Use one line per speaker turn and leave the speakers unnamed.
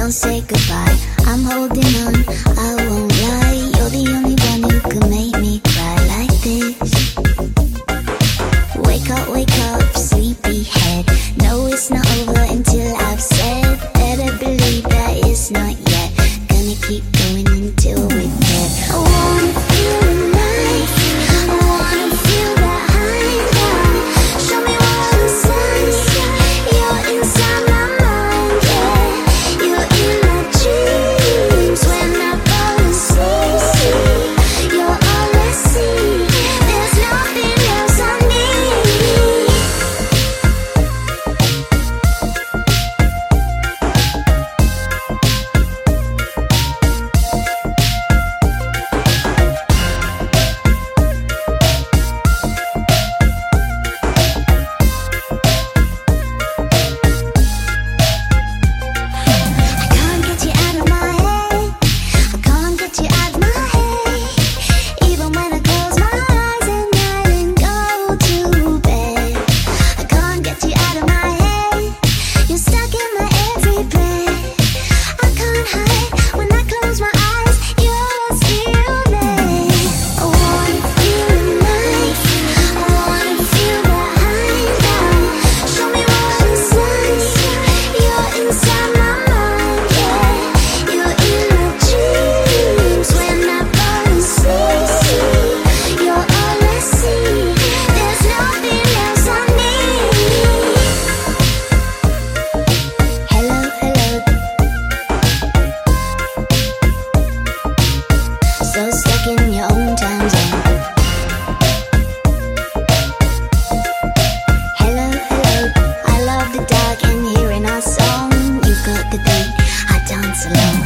don't say goodbye. I'm holding on, I won't lie. You're the only one who can make me cry like this. Wake up, sleepyhead. No, it's not over until I've said. Better believe that it's not yet. Gonna keep going until we're dead. I wanna feel alive, I wanna feel that high. Show me what the sun. You're inside my mind, yeah. You're in my dreams when I fall asleep. You're all I see. There's nothing else I need. So stuck in your own time zone. Hello, I love the dark and hearing our song. You've got the beat, I dance along.